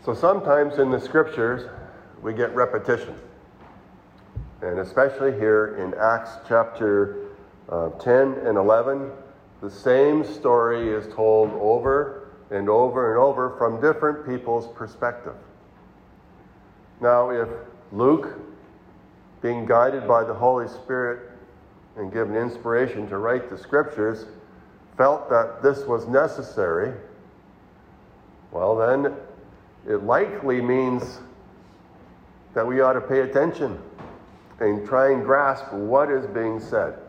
So sometimes in the scriptures, we get repetition. And especially here in Acts chapter 10 and 11, the same story is told over and over and over from different people's perspective. Now, if Luke, being guided by the Holy Spirit and given inspiration to write the scriptures, felt that this was necessary, well then, it likely means that we ought to pay attention and try and grasp what is being said.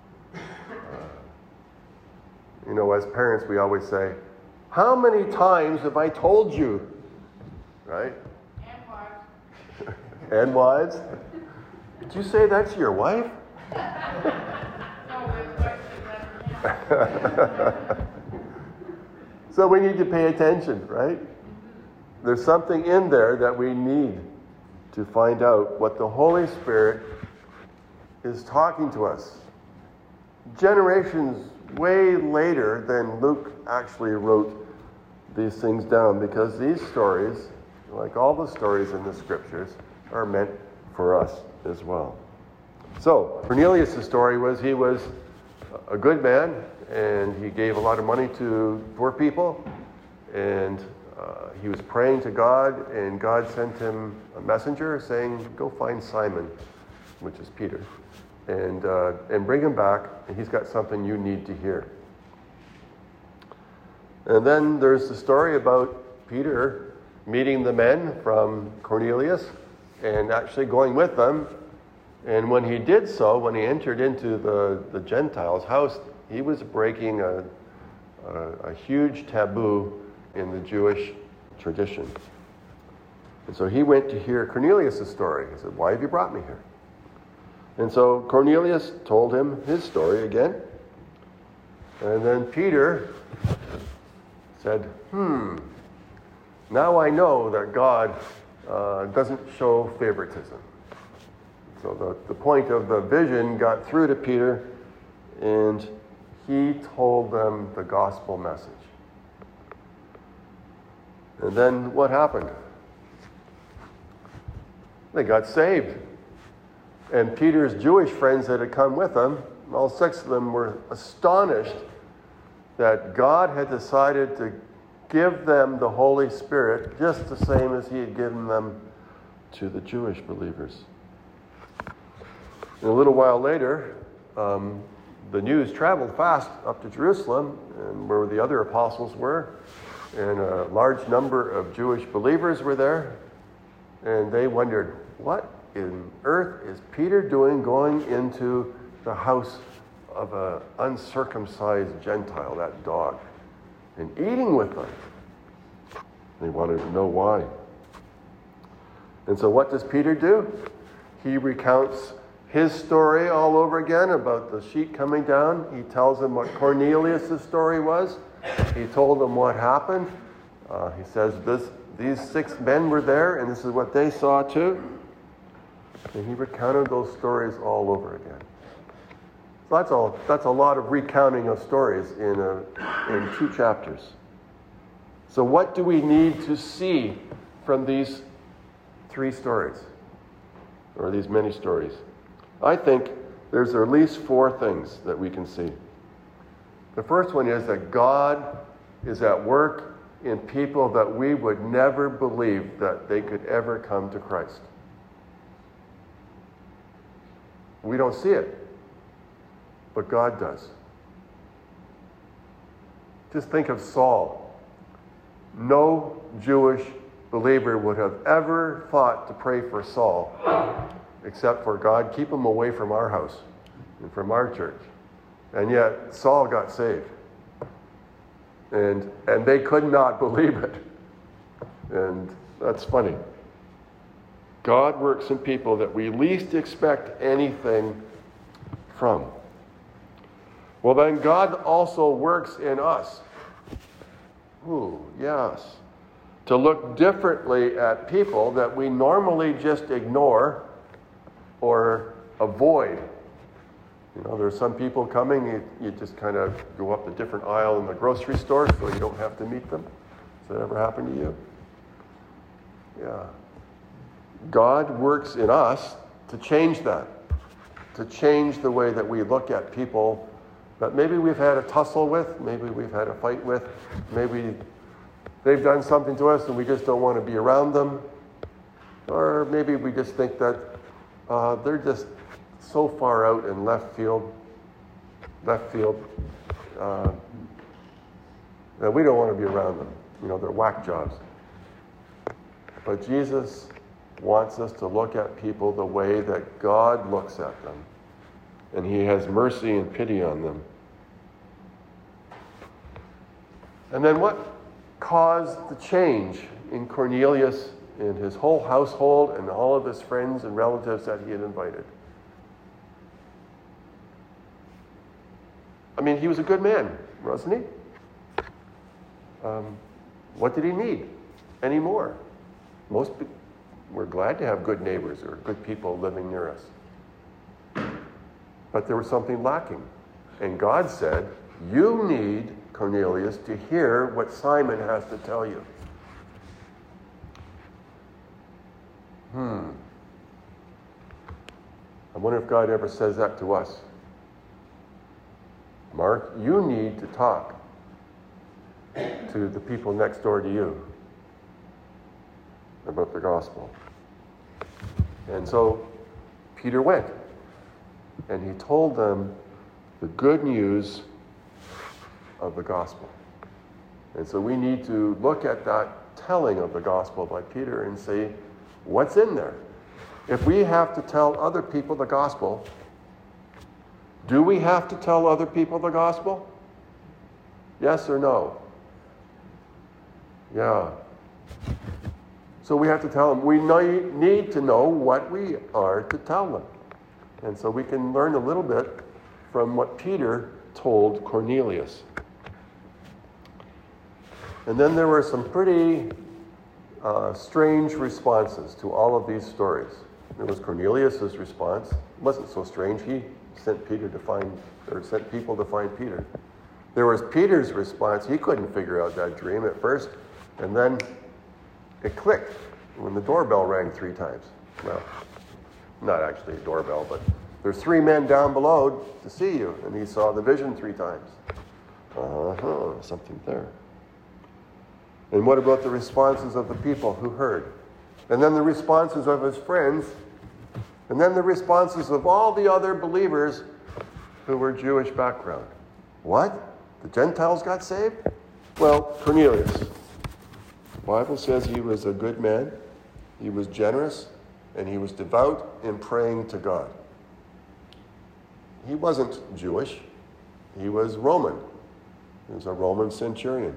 As parents, we always say, "How many times have I told you?" Right? And wives. And wives? Did you say that's your wife? So we need to pay attention, right? There's something in there that we need to find out what the Holy Spirit is talking to us. Generations way later than Luke actually wrote these things down, because these stories, like all the stories in the scriptures, are meant for us as well. So Cornelius' story was he was a good man, and he gave a lot of money to poor people, and he was praying to God, and God sent him a messenger saying, "Go find Simon," which is Peter, and bring him back, and he's got something you need to hear. And then there's the story about Peter meeting the men from Cornelius and actually going with them. And when he did so, when he entered into the Gentiles' house, he was breaking a huge taboo in the Jewish tradition. And so he went to hear Cornelius' story. He said, "Why have you brought me here?" And so Cornelius told him his story again. And then Peter said, now I know that God doesn't show favoritism. So the point of the vision got through to Peter, and he told them the gospel message. And then what happened? They got saved. And Peter's Jewish friends that had come with him, all 6 of them, were astonished that God had decided to give them the Holy Spirit just the same as he had given them to the Jewish believers. And a little while later, the news traveled fast up to Jerusalem, and where the other apostles were, and a large number of Jewish believers were there, and they wondered, what in earth is Peter doing going into the house of an uncircumcised Gentile, that dog, and eating with them? They wanted to know why. And so what does Peter do? He recounts his story all over again about the sheet coming down. He tells them what Cornelius' story was. He told them what happened. He says these 6 men were there, and this is what they saw too. And he recounted those stories all over again. So that's a lot of recounting of stories in 2 chapters. So what do we need to see from these 3 stories, or these many stories? I think there's at least 4 things that we can see. The first one is that God is at work in people that we would never believe that they could ever come to Christ. We don't see it, but God does. Just think of Saul. No Jewish believer would have ever thought to pray for Saul, except for God, keep him away from our house and from our church. And yet Saul got saved. And they could not believe it. And that's funny. God works in people that we least expect anything from. Well, then God also works in us. Ooh, yes. To look differently at people that we normally just ignore or avoid. There's some people coming, you just kind of go up a different aisle in the grocery store so you don't have to meet them. Has that ever happened to you? Yeah. God works in us to change that, to change the way that we look at people that maybe we've had a tussle with, maybe we've had a fight with, maybe they've done something to us and we just don't want to be around them, or maybe we just think that they're just so far out in left field, that we don't want to be around them. You know, they're whack jobs. But Jesus wants us to look at people the way that God looks at them. And he has mercy and pity on them. And then what caused the change in Cornelius, in his whole household, and all of his friends and relatives that he had invited? I mean, he was a good man, wasn't he? What did he need anymore? We're glad to have good neighbors or good people living near us. But there was something lacking. And God said, you need, Cornelius, to hear what Simon has to tell you. I wonder if God ever says that to us. Mark, you need to talk to the people next door to you about the gospel. And so Peter went, and he told them the good news of the gospel. And so we need to look at that telling of the gospel by Peter and say, what's in there? If we have to tell other people the gospel, do we have to tell other people the gospel? Yes or no? Yeah. So we have to tell them. We need to know what we are to tell them. And so we can learn a little bit from what Peter told Cornelius. And then there were some pretty strange responses to all of these stories. There was Cornelius' response. It wasn't so strange. He sent people to find Peter. There was Peter's response. He couldn't figure out that dream at first. And then it clicked when the doorbell rang 3 times. Well, not actually a doorbell, but there's 3 men down below to see you. And he saw the vision 3 times. Something there. And what about the responses of the people who heard? And then the responses of his friends. And then the responses of all the other believers who were Jewish background. What? The Gentiles got saved? Well, Cornelius. The Bible says he was a good man. He was generous. And he was devout in praying to God. He wasn't Jewish. He was Roman. He was a Roman centurion.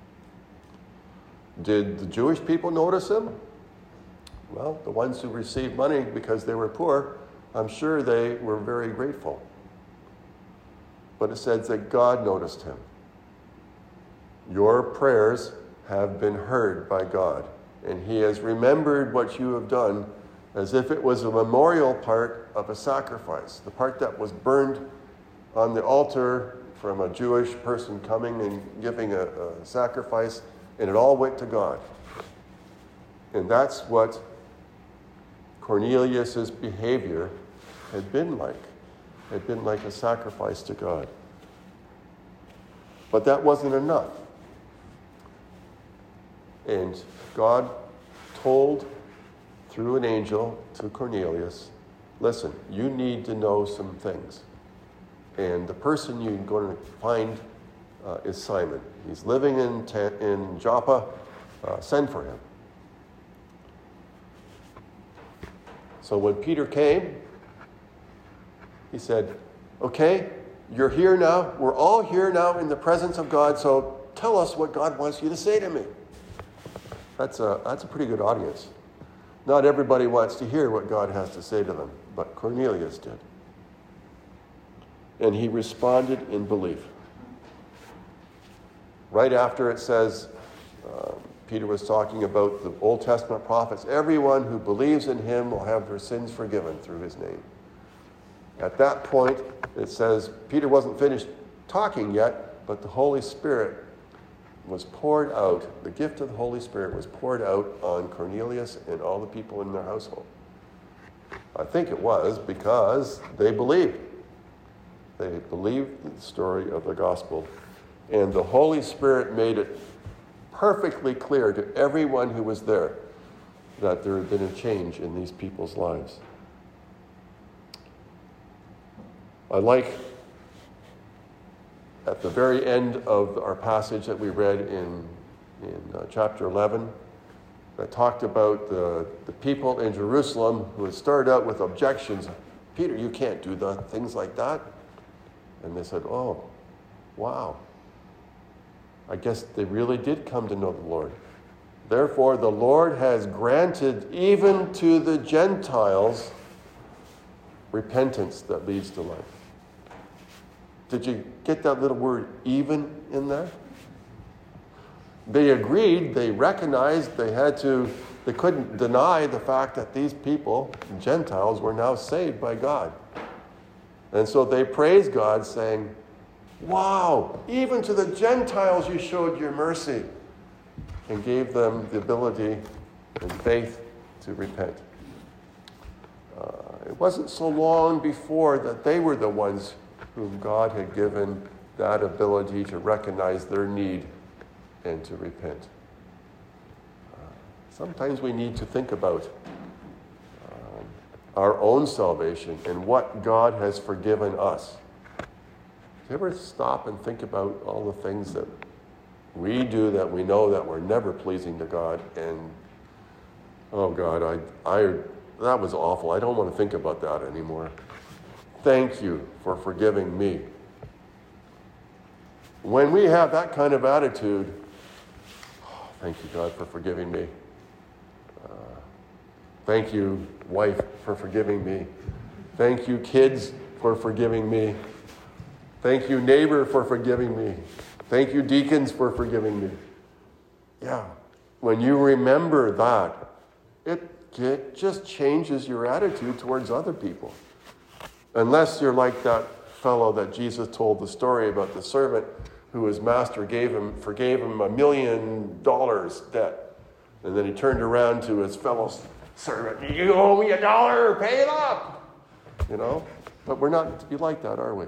Did the Jewish people notice him? Well, the ones who received money because they were poor, I'm sure they were very grateful. But it says that God noticed him. Your prayers have been heard by God, and he has remembered what you have done as if it was a memorial part of a sacrifice, the part that was burned on the altar from a Jewish person coming and giving a sacrifice, and it all went to God. And that's what Cornelius' behavior had been like a sacrifice to God. But that wasn't enough. And God told through an angel to Cornelius, listen, you need to know some things. And the person you're going to find is Simon. He's living in Joppa. Send for him. So when Peter came, he said, okay, you're here now. We're all here now in the presence of God, so tell us what God wants you to say to me. That's a pretty good audience. Not everybody wants to hear what God has to say to them, but Cornelius did. And he responded in belief. Right after it says, Peter was talking about the Old Testament prophets. Everyone who believes in him will have their sins forgiven through his name. At that point, it says, Peter wasn't finished talking yet, but the Holy Spirit was poured out, the gift of the Holy Spirit was poured out on Cornelius and all the people in their household. I think it was because they believed. They believed the story of the gospel. And the Holy Spirit made it perfectly clear to everyone who was there that there had been a change in these people's lives. I like at the very end of our passage that we read in chapter 11, that talked about the people in Jerusalem who had started out with objections. Peter, you can't do things like that. And they said, oh, wow. I guess they really did come to know the Lord. Therefore, the Lord has granted even to the Gentiles repentance that leads to life. Did you get that little word even in there? They agreed, they recognized they couldn't deny the fact that these people, Gentiles, were now saved by God. And so they praised God, saying, wow, even to the Gentiles you showed your mercy, and gave them the ability and faith to repent. It wasn't so long before that they were the ones whom God had given that ability to recognize their need and to repent. Sometimes we need to think about our own salvation and what God has forgiven us. Do you ever stop and think about all the things that we do that we know that we're never pleasing to God, and oh God, that was awful. I don't want to think about that anymore. Thank you for forgiving me. When we have that kind of attitude, oh, thank you, God, for forgiving me. Thank you, wife, for forgiving me. Thank you, kids, for forgiving me. Thank you, neighbor, for forgiving me. Thank you, deacons, for forgiving me. Yeah, when you remember that, it just changes your attitude towards other people. Unless you're like that fellow that Jesus told the story about, the servant who his master forgave him $1 million debt. And then he turned around to his fellow servant, you owe me $1, pay it up. You know? But we're not to be like that, are we?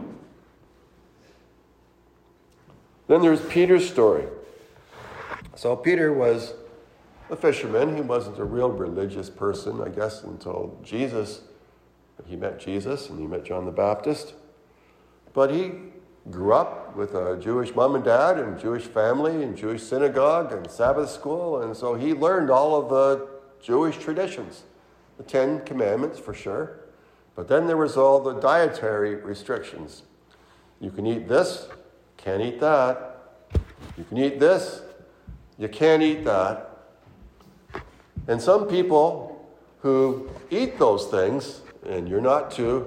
Then there's Peter's story. So Peter was a fisherman. He wasn't a real religious person, I guess, until he met Jesus and he met John the Baptist. But he grew up with a Jewish mom and dad and Jewish family and Jewish synagogue and Sabbath school. And so he learned all of the Jewish traditions, the 10 Commandments for sure. But then there was all the dietary restrictions. You can eat this, can't eat that. You can eat this, you can't eat that. And some people who eat those things, and you're not to,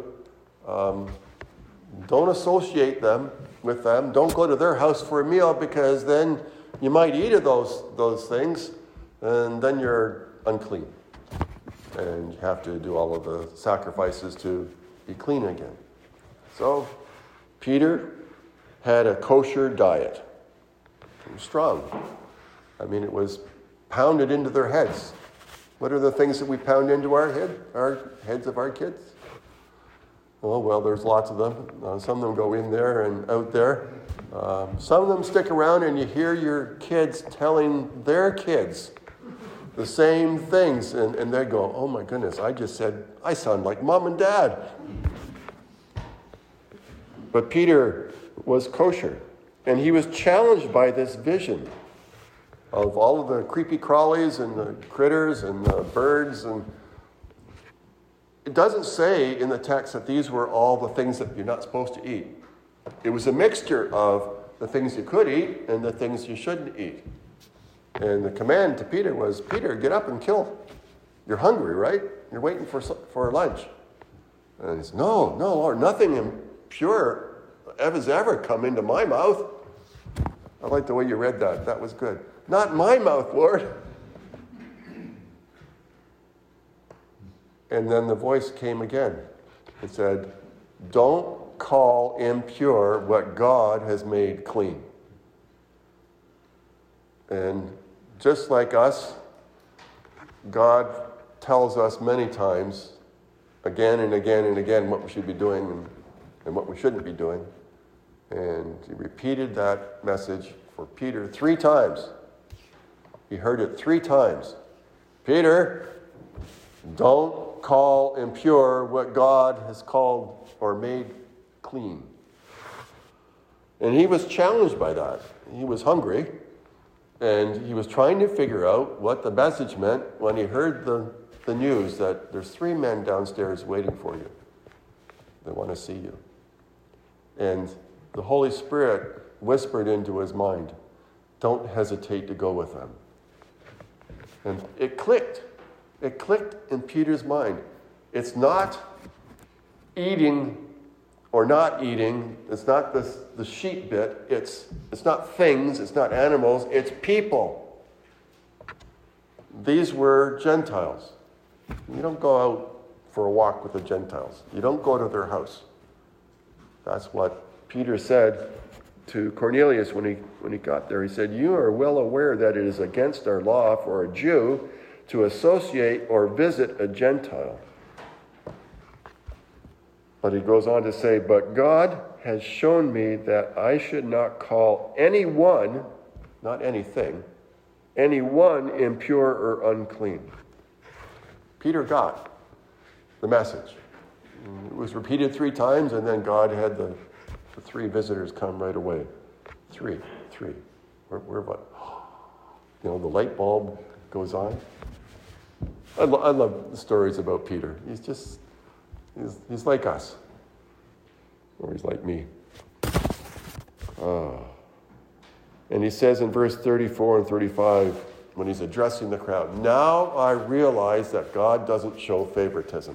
don't associate them with them. Don't go to their house for a meal, because then you might eat of those things, and then you're unclean. And you have to do all of the sacrifices to be clean again. So Peter had a kosher diet. It was strong. I mean, it was pounded into their heads. What are the things that we pound into our heads of our kids? Oh, well, there's lots of them. Some of them go in there and out there. Some of them stick around and you hear your kids telling their kids the same things. And they go, oh my goodness, I just said, I sound like mom and dad. But Peter was kosher. And he was challenged by this vision of all of the creepy crawlies and the critters and the birds. And it doesn't say in the text that these were all the things that you're not supposed to eat. It was a mixture of the things you could eat and the things you shouldn't eat. And the command to Peter was, Peter, get up and kill. You're hungry, right? You're waiting for lunch. And he said, no, Lord, nothing impure has ever come into my mouth. I like the way you read that. That was good. Not in my mouth, Lord. And then the voice came again. It said, don't call impure what God has made clean. And just like us, God tells us many times, again and again and again, what we should be doing and what we shouldn't be doing. And he repeated that message for Peter 3 times. He heard it 3 times. Peter, don't call impure what God has called or made clean. And he was challenged by that. He was hungry, and he was trying to figure out what the message meant when he heard the news that there's 3 men downstairs waiting for you. They want to see you. And the Holy Spirit whispered into his mind, don't hesitate to go with them. And it clicked. It clicked in Peter's mind. It's not eating or not eating. It's not the sheep bit. It's not things. It's not animals. It's people. These were Gentiles. You don't go out for a walk with the Gentiles. You don't go to their house. That's what Peter said to Cornelius when he got there. He said, you are well aware that it is against our law for a Jew to associate or visit a Gentile. But he goes on to say, but God has shown me that I should not call anyone, not anything, anyone impure or unclean. Peter got the message. It was repeated 3 times, and then God had the 3 visitors come right away. 3. We're what? The light bulb goes on. I love the stories about Peter. He's like us. Or he's like me. And he says in verse 34 and 35, when he's addressing the crowd, now I realize that God doesn't show favoritism.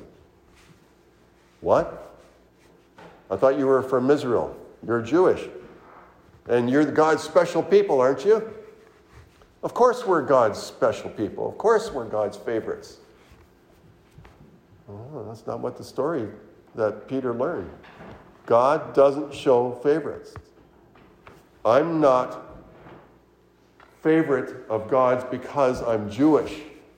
What? I thought you were from Israel. You're Jewish. And you're God's special people, aren't you? Of course we're God's special people. Of course we're God's favorites. Oh, that's not what the story that Peter learned. God doesn't show favorites. I'm not favorite of God's because I'm Jewish.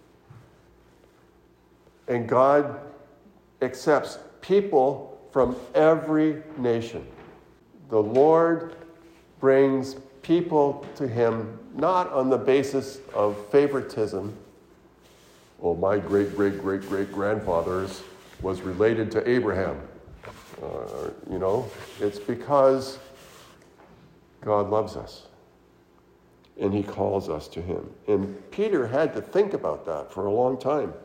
And God accepts people from every nation. The Lord brings people to him not on the basis of favoritism. Well, my great-great-great-great-grandfathers was related to Abraham. It's because God loves us. And he calls us to him. And Peter had to think about that for a long time.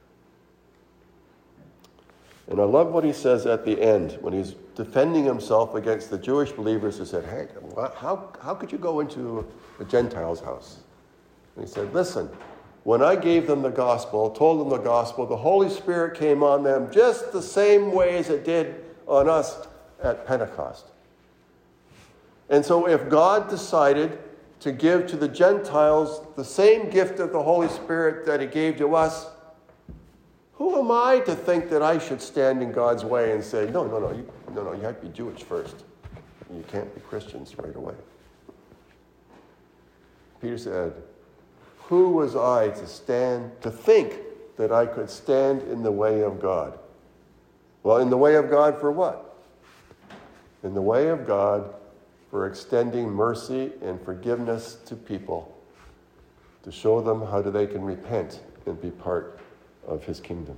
And I love what he says at the end when he's defending himself against the Jewish believers who said, hey, how could you go into a Gentile's house? And he said, listen, when I gave them the gospel, told them the gospel, the Holy Spirit came on them just the same way as it did on us at Pentecost. And so if God decided to give to the Gentiles the same gift of the Holy Spirit that he gave to us, who am I to think that I should stand in God's way and say, no, you have to be Jewish first. You can't be Christians right away. Peter said, who was I to think that I could stand in the way of God? Well, in the way of God for what? In the way of God for extending mercy and forgiveness to people, to show them how they can repent and be part of his kingdom.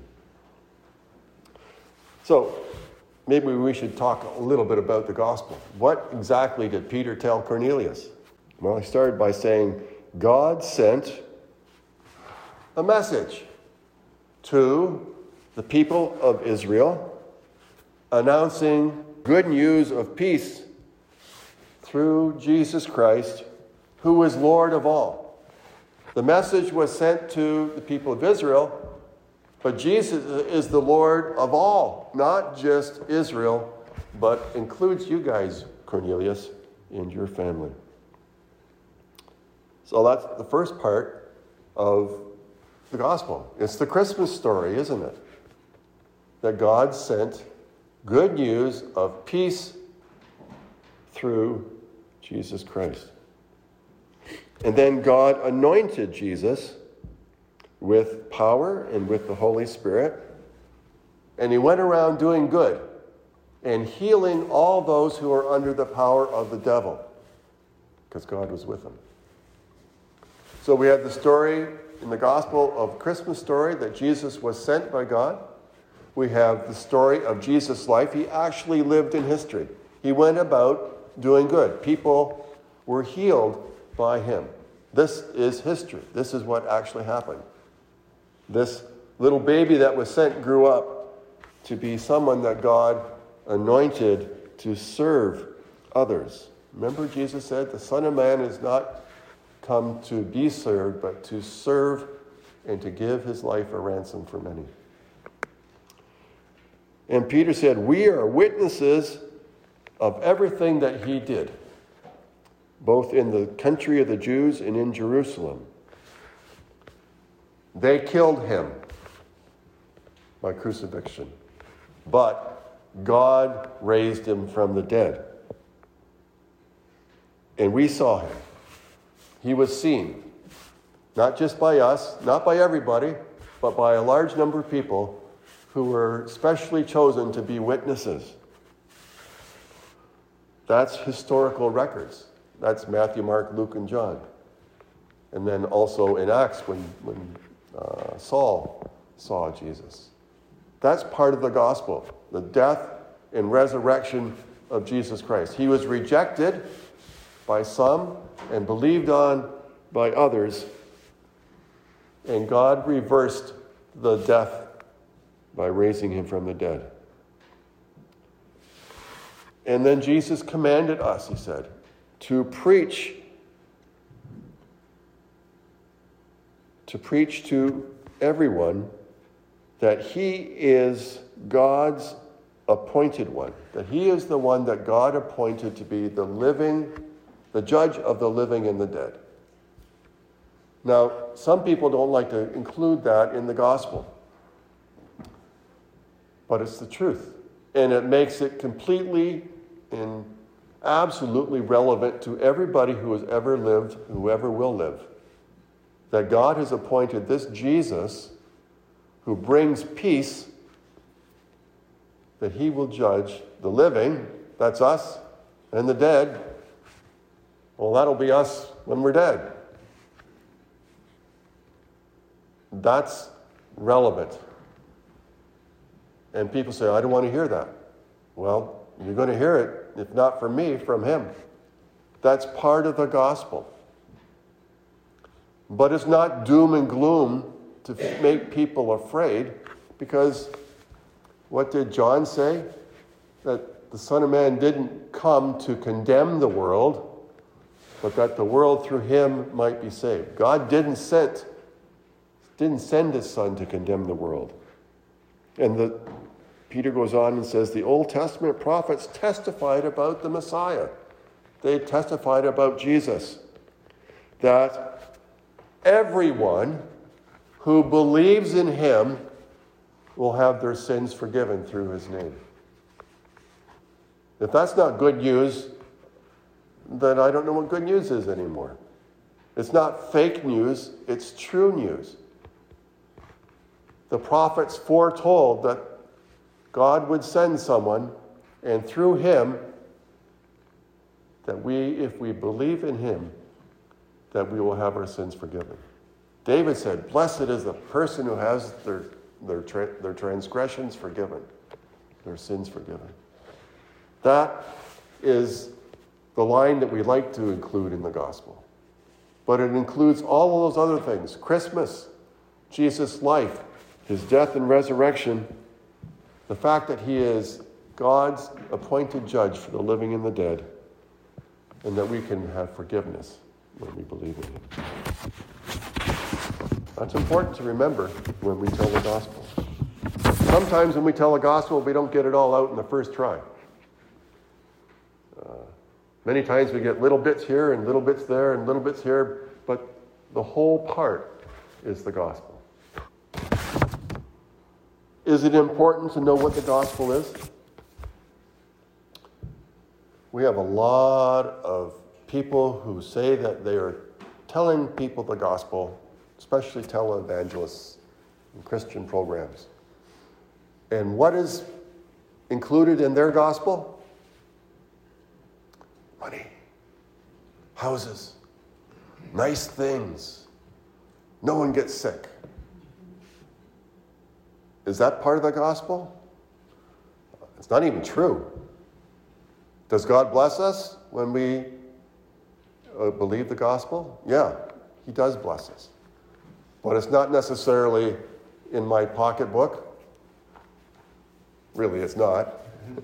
So, maybe we should talk a little bit about the gospel. What exactly did Peter tell Cornelius? Well, he started by saying, God sent a message to the people of Israel, announcing good news of peace through Jesus Christ, who is Lord of all. The message was sent to the people of Israel, but Jesus is the Lord of all, not just Israel, but includes you guys, Cornelius, and your family. So that's the first part of the gospel. It's the Christmas story, isn't it? That God sent good news of peace through Jesus Christ. And then God anointed Jesus with power and with the Holy Spirit. And he went around doing good and healing all those who are under the power of the devil, because God was with him. So we have the story in the gospel of Christmas story that Jesus was sent by God. We have the story of Jesus' life. He actually lived in history. He went about doing good. People were healed by him. This is history. This is what actually happened. This little baby that was sent grew up to be someone that God anointed to serve others. Remember, Jesus said, the Son of Man is not come to be served, but to serve and to give his life a ransom for many. And Peter said, we are witnesses of everything that he did, both in the country of the Jews and in Jerusalem. They killed him by crucifixion, but God raised him from the dead. And we saw him. He was seen, not just by us, not by everybody, but by a large number of people who were specially chosen to be witnesses. That's historical records. That's Matthew, Mark, Luke, and John. And then also in Acts when Saul saw Jesus. That's part of the gospel, the death and resurrection of Jesus Christ. He was rejected by some and believed on by others, and God reversed the death by raising him from the dead. And then Jesus commanded us, he said, to preach to everyone that he is God's appointed one, that he is the one that God appointed to be the judge of the living and the dead. Now, some people don't like to include that in the gospel, but it's the truth. And it makes it completely and absolutely relevant to everybody who has ever lived, whoever will live. That God has appointed this Jesus who brings peace, that he will judge the living, that's us, and the dead. Well, that'll be us when we're dead. That's relevant. And people say, I don't want to hear that. Well, you're going to hear it, if not from me, from him. That's part of the gospel. But it's not doom and gloom to make people afraid, because what did John say? That the Son of Man didn't come to condemn the world, but that the world through him might be saved. God didn't send his Son to condemn the world. And Peter goes on and says, the Old Testament prophets testified about the Messiah. They testified about Jesus. That everyone who believes in him will have their sins forgiven through his name. If that's not good news, then I don't know what good news is anymore. It's not fake news, it's true news. The prophets foretold that God would send someone, and through him, that if we believe in him, that we will have our sins forgiven. David said, blessed is the person who has their transgressions forgiven, their sins forgiven. That is the line that we like to include in the gospel. But it includes all of those other things. Christmas, Jesus' life, his death and resurrection, the fact that he is God's appointed judge for the living and the dead, and that we can have forgiveness when we believe in him. That's important to remember when we tell the gospel. Sometimes when we tell the gospel, we don't get it all out in the first try. Many times we get little bits here and little bits there and little bits here, but the whole part is the gospel. Is it important to know what the gospel is? We have a lot of people who say that they are telling people the gospel, especially televangelists and Christian programs. And what is included in their gospel? Money, houses, nice things. No one gets sick. Is that part of the gospel? It's not even true. Does God bless us when we believe the gospel? Yeah, he does bless us. But it's not necessarily in my pocketbook. Really, it's not.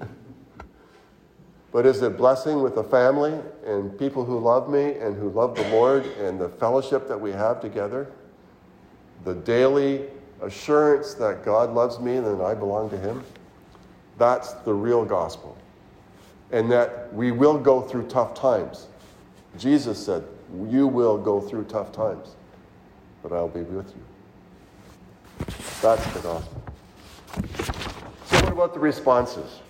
But is it blessing with the family and people who love me and who love the Lord and the fellowship that we have together? The daily assurance that God loves me and that I belong to him? That's the real gospel. And that we will go through tough times. Jesus said, you will go through tough times, but I'll be with you. That's the gospel. So what about the responses?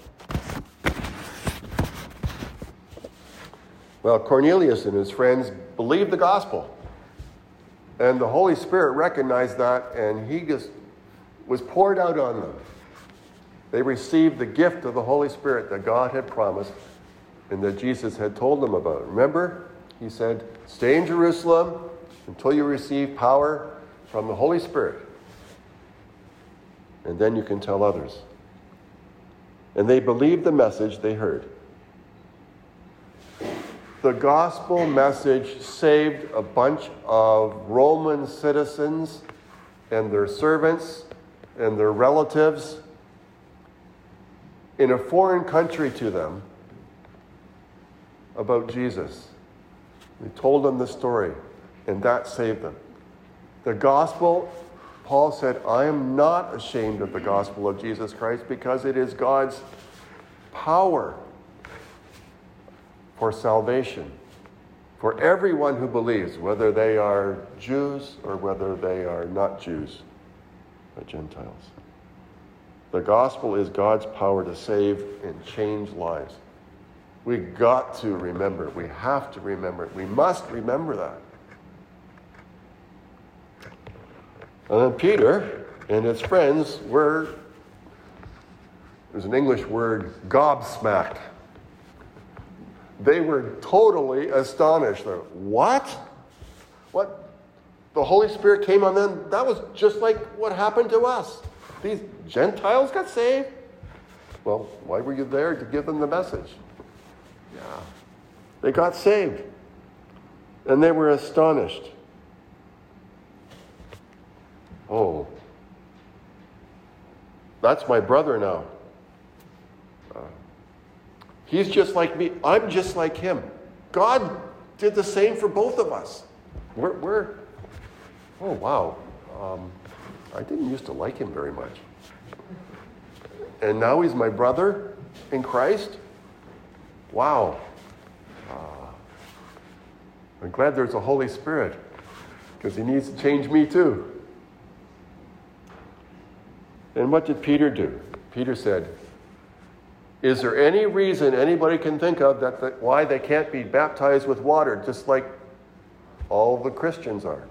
Well, Cornelius and his friends believed the gospel. And the Holy Spirit recognized that, and he just was poured out on them. They received the gift of the Holy Spirit that God had promised and that Jesus had told them about. Remember, he said, stay in Jerusalem until you receive power from the Holy Spirit. And then you can tell others. And they believed the message they heard. The gospel message saved a bunch of Roman citizens and their servants and their relatives in a foreign country to them about Jesus. They told them the story, and that saved them. The gospel, Paul said, I am not ashamed of the gospel of Jesus Christ because it is God's power for salvation for everyone who believes, whether they are Jews or whether they are not Jews, but Gentiles. The gospel is God's power to save and change lives. We got to remember it. We have to remember it. We must remember that. And then Peter and his friends were, there's an English word, gobsmacked. They were totally astonished. What? What? The Holy Spirit came on them? That was just like what happened to us. These Gentiles got saved? Well, why were you there to give them the message? Yeah. They got saved. And they were astonished. Oh. That's my brother now. He's just like me. I'm just like him. God did the same for both of us. We're oh, wow. I didn't used to like him very much. And now he's my brother in Christ? Wow. I'm glad there's a Holy Spirit because he needs to change me too. And what did Peter do? Peter said, is there any reason anybody can think of why they can't be baptized with water just like all the Christians are?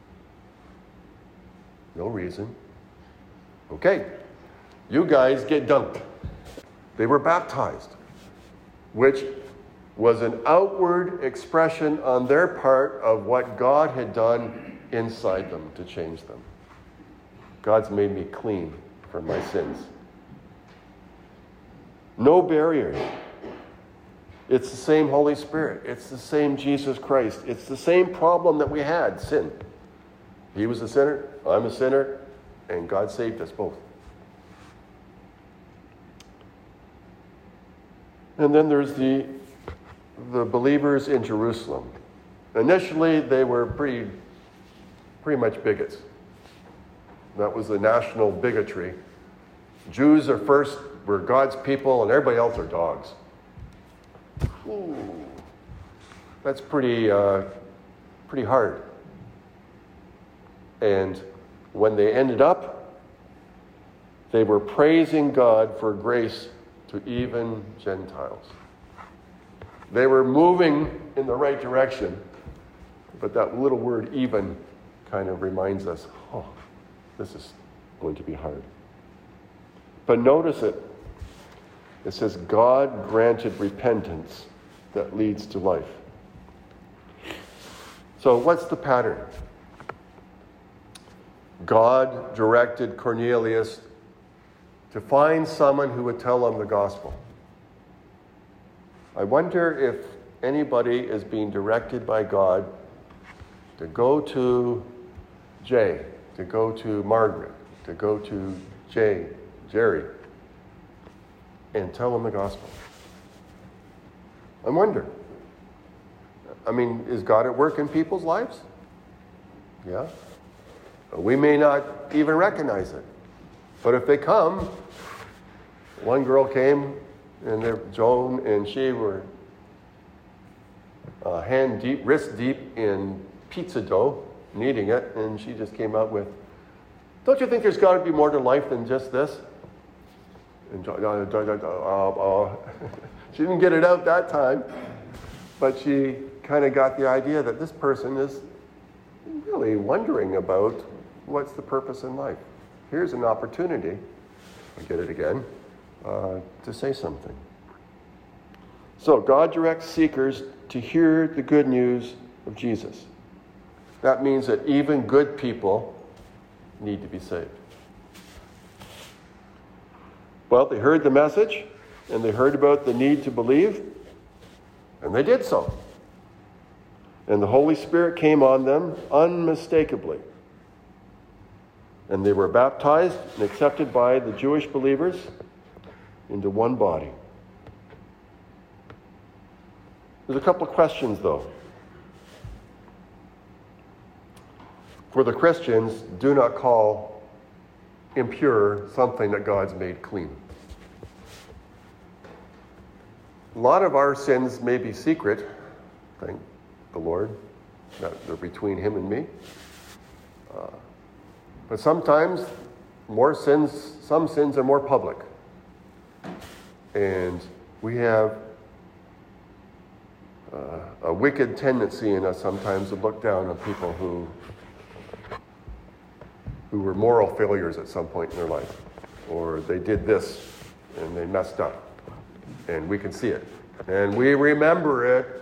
No reason. Okay, you guys get dunked. They were baptized, which was an outward expression on their part of what God had done inside them to change them. God's made me clean from my sins. No barriers. It's the same Holy Spirit. It's the same Jesus Christ. It's the same problem that we had, sin. He was a sinner, I'm a sinner, and God saved us both. And then there's the believers in Jerusalem. Initially, they were pretty much bigots. That was the national bigotry. Jews are first, we're God's people, and everybody else are dogs. Ooh, that's pretty hard. And when they ended up, they were praising God for grace to even Gentiles. They were moving in the right direction, But that little word even kind of reminds us, oh, this is going to be hard. But notice it. It says, God granted repentance that leads to life. So what's the pattern? God directed Cornelius to find someone who would tell him the gospel. I wonder if anybody is being directed by God to go to Jay, to go to Margaret, to go to Jerry, and tell them the gospel. I wonder. I mean, is God at work in people's lives? Yeah. We may not even recognize it. But if they come, one girl came, and Joan and she were hand deep, wrist deep in pizza dough, kneading it, and she just came out with, don't you think there's got to be more to life than just this? And she didn't get it out that time, but she kind of got the idea that this person is really wondering about what's the purpose in life. Here's an opportunity, I get it again, to say something. So God directs seekers to hear the good news of Jesus. That means that even good people need to be saved. Well, they heard the message, and they heard about the need to believe, and they did so. And the Holy Spirit came on them unmistakably. And they were baptized and accepted by the Jewish believers into one body. There's a couple of questions, though. For the Christians, do not call impure something that God's made clean. A lot of our sins may be secret, thank the Lord, that they're between him and me. But sometimes some sins are more public. And we have a wicked tendency in us sometimes to look down on people who were moral failures at some point in their life. Or they did this and they messed up. And we can see it. And we remember it.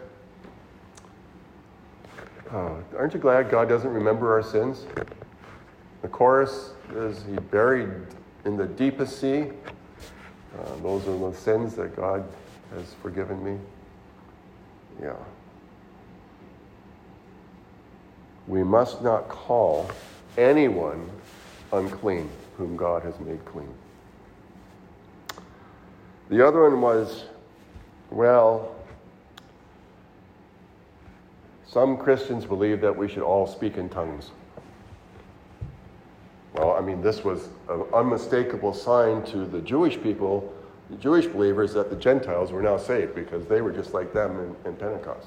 Aren't you glad God doesn't remember our sins? The chorus is, he buried in the deepest sea. Those are the sins that God has forgiven me. Yeah. We must not call anyone unclean whom God has made clean. The other one was, well, some Christians believe that we should all speak in tongues. Well, I mean, this was an unmistakable sign to the Jewish people, the Jewish believers, that the Gentiles were now saved because they were just like them in Pentecost.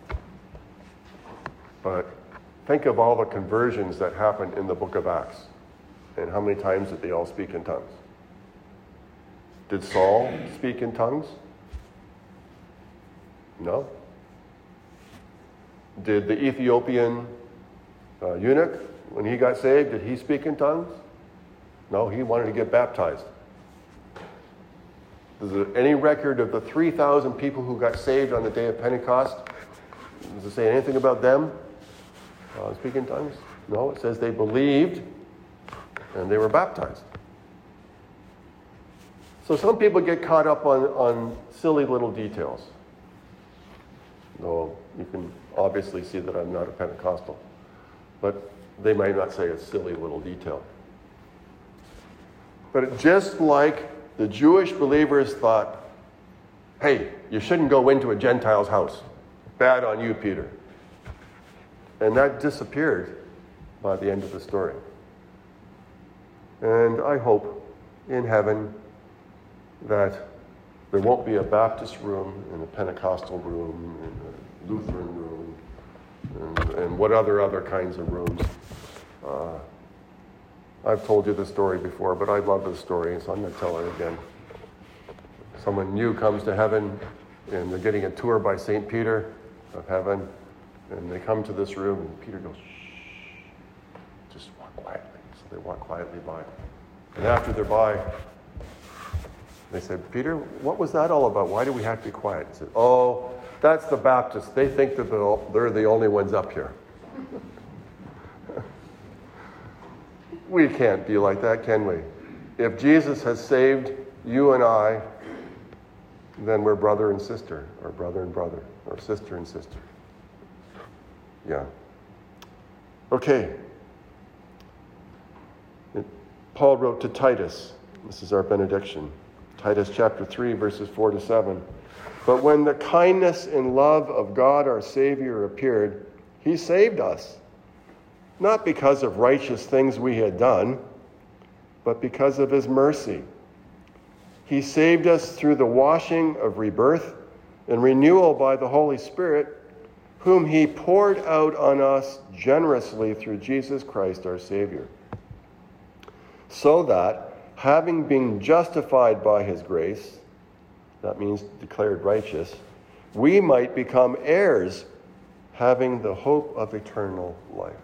But think of all the conversions that happened in the book of Acts. And how many times did they all speak in tongues? Did Saul speak in tongues? No. Did the Ethiopian eunuch, when he got saved, did he speak in tongues? No, he wanted to get baptized. Is there any record of the 3,000 people who got saved on the day of Pentecost? Does it say anything about them speaking in tongues? No, it says they believed and they were baptized. So some people get caught up on silly little details. Though you can obviously see that I'm not a Pentecostal. But they might not say a silly little detail. But just like the Jewish believers thought, hey, you shouldn't go into a Gentile's house. Bad on you, Peter. And that disappeared by the end of the story. And I hope in heaven that there won't be a Baptist room and a Pentecostal room and a Lutheran room and what other kinds of rooms. I've told you the story before, but I love the story, so I'm going to tell it again. Someone new comes to heaven, and they're getting a tour by St. Peter of heaven, And they come to this room, and Peter goes, shh, just walk quietly. So they walk quietly by. And after they're by, they said, Peter, what was that all about? Why do we have to be quiet? He said, oh, that's the Baptists. They think that they're the only ones up here. We can't be like that, can we? If Jesus has saved you and I, then we're brother and sister, or brother and brother, or sister and sister. Yeah. Okay. Paul wrote to Titus. This is our benediction. Titus chapter 3, verses 4 to 7. But when the kindness and love of God our Savior appeared, he saved us, not because of righteous things we had done, but because of his mercy. He saved us through the washing of rebirth and renewal by the Holy Spirit, whom he poured out on us generously through Jesus Christ our Savior, so that, having been justified by his grace, that means declared righteous, we might become heirs, having the hope of eternal life.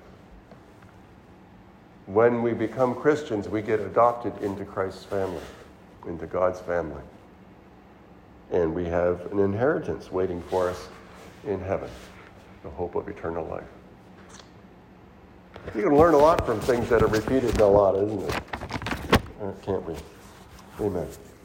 When we become Christians, we get adopted into Christ's family, into God's family. And we have an inheritance waiting for us in heaven, the hope of eternal life. You can learn a lot from things that are repeated a lot, isn't it? Can't we? Amen.